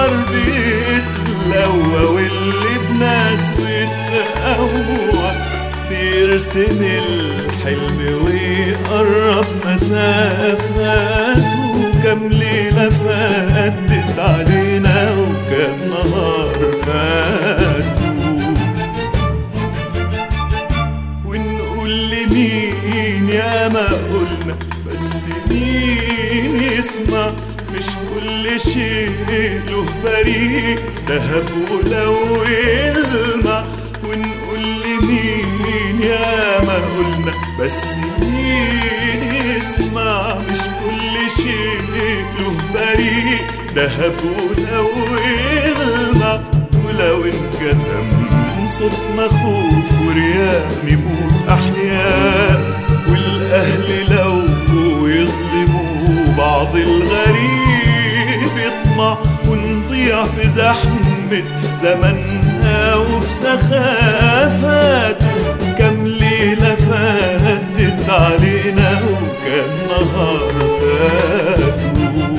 النهار بيتلوى واللي بناس ويتقوى بيرسم الحلم ويقرب مسافات. وكم ليلة فاتت علينا وكم نهار فاتوا، ونقول لمين يا ما قلنا بس مين يسمع؟ مش كل شيء له بريء دهب ولو يلمع. ونقول لمين يا ما قلنا بس مين يسمع؟ مش كل شيء له بريء دهب ولو يلمع. ولو انكتم صوتنا خوف ورياء نموت أحياء، والأهل لو يظلموا بعض الغريب يطمع. ونضيع في زحمة زمنها وفي سخافاته. كم ليلة فاتت علينا وكم نهار فاتوا.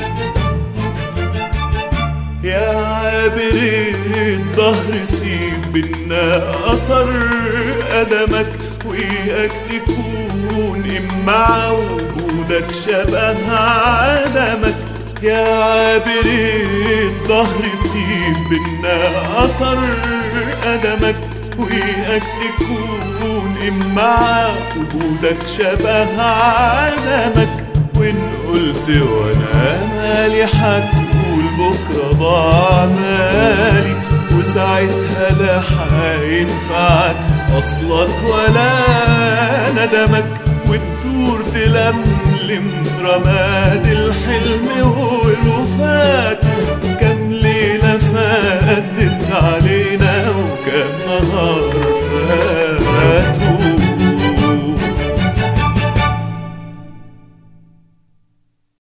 يا عابر الدهر سيب بينا أثر قدمك، وإياك تكون مع وجودك شبه عدمك. يا عابر الدهر سيب بينا أثر قدمك، وإياك تكون مع وجودك شبه عدمك. وإن قلت وأنا مالي هتقول بكرة ضاع مالي، وساعتها لا هينفعك أصلك ولا ندمك. وتدور تلملم رماد